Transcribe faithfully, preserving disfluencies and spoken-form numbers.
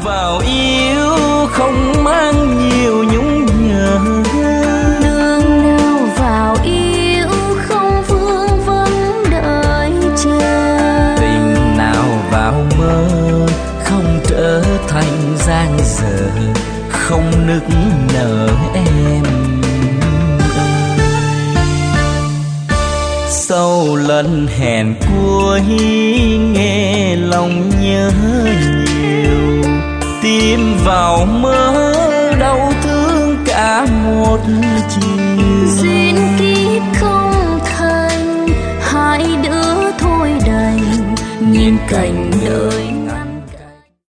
vào yêu không mang nhiều nhung nhớ, đường nào vào yêu không vương vấn đợi chờ, tình nào vào mơ không trở thành giang dở, không nức nở em ơi. Sau lần hẹn cuối nghe lòng nhớ nhiều, tim vào mơ đau thương cả một chiều. Duyên kiếp không thành, hai đứa thôi đành nhìn cảnh